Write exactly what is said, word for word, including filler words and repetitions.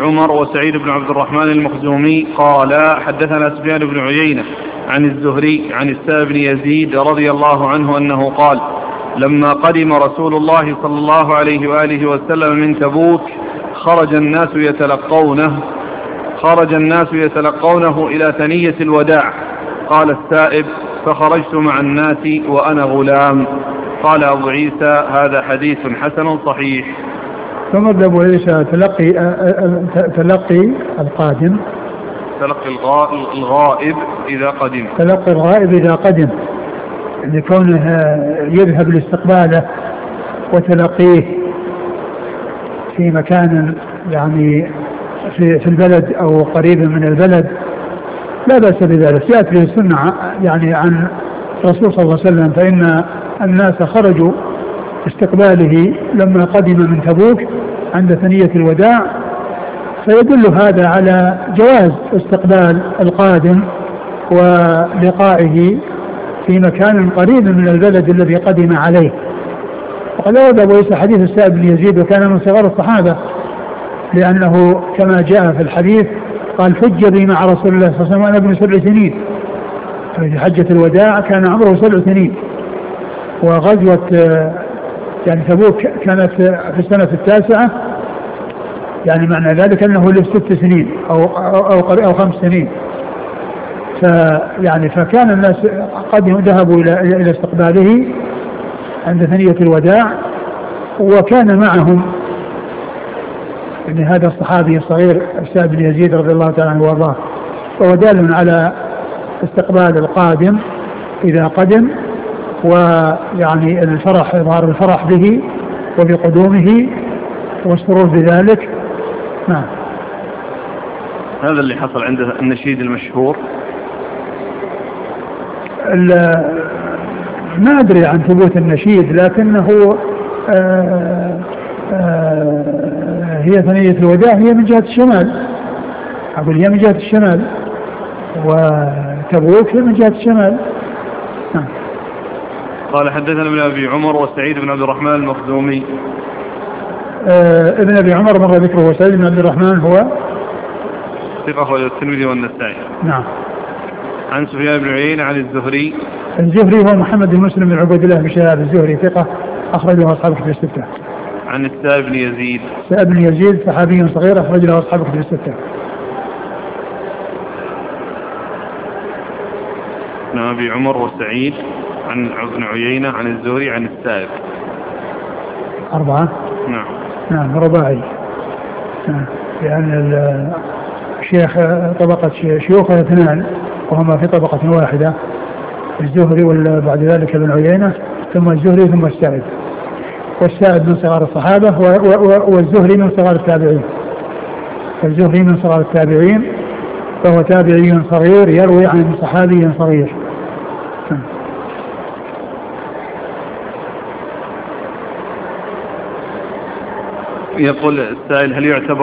عمر وسعيد بن عبد الرحمن المخزومي قال حدثنا سفيان بن عيينة عن الزهري عن السائب بن يزيد رضي الله عنه أنه قال لما قدم رسول الله صلى الله عليه وآله وسلم من تبوك خرج الناس يتلقونه خرج الناس يتلقونه إلى ثنية الوداع. قال السائب فخرجت مع الناس وأنا غلام. قال أبو عيسى هذا حديث حسن صحيح. ثم أبو عيسى تلقي تلقي القادم تلقي الغائب إذا قدم تلقي الغائب إذا قدم لكونه يذهب لاستقباله وتلقيه في مكان يعني في, في البلد أو قريب من البلد لا بأس بذلك. جاءت به السنة يعني عن الرسول صلى الله عليه وسلم فإن الناس خرجوا استقباله لما قدم من تبوك عند ثنية الوداع، فيدل هذا على جواز استقبال القادم ولقائه في مكان قريب من البلد الذي قدم عليه. وقد ورد أبو عيسى حديث السائب بن يزيد وكان من صغار الصحابة لأنه كما جاء في الحديث قال حج بي مع رسول الله صلى الله عليه وسلم وأنا ابن سبع سنين. في حجة الوداع كان عمره سبع سنين، وغزوة يعني تبوك كانت في السنة التاسعة، يعني معنى ذلك أنه له ست سنين أو, أو, أو, أو خمس سنين. فيعني فكان الناس قد ذهبوا إلى, إلى استقباله عند ثنية الوداع، وكان معهم يعني هذا الصحابي الصغير السائب بن يزيد رضي الله تعالى عنه وارضاه، وهو دال على استقبال القادم إذا قدم، ويعني الفرح إظهار الفرح به وبقدومه والسرور بذلك. نعم. هذا اللي حصل عند النشيد المشهور. ما أدري عن ثبوت النشيد، لكنه آآ آآ هي ثنية الوداع هي من جهة الشمال، أقول هي من جهة الشمال، وتبوك هي من جهة الشمال. نعم. قال حدثنا ابن أبي عمر وسعيد بن عبد الرحمن المخزومي. ابن أبي عمر مر ذكره، وسعيد بن عبد الرحمن هو ثقة أخرجه الترمذي والنسائي. نعم. عن سفيان بن عيينة عن الزهري. الزهري هو محمد بن مسلم بن عبد الله بن شهاب الزهري ثقة أخرج له أصحاب الكتب الستة. عن السائب بن يزيد. السائب بن يزيد صحابي صغير أخرج له أصحاب الكتب الستة. ابن أبي عمر وسعيد عن ابن عيينة عن الزهري عن السائب. أربعة. نعم. نعم رباعي. نعم. لأن الشيخ طبقة شيوخه اثنان وهما في طبقة واحدة، الزهري وبعد ذلك ابن عيينة ثم الزهري ثم السائب، والسائب من صغار الصحابة والزهري من صغار التابعين. الزهري من صغار التابعين فهو تابعي صغير يروي عن صحابي صغير. يقول السائل هل يعتبر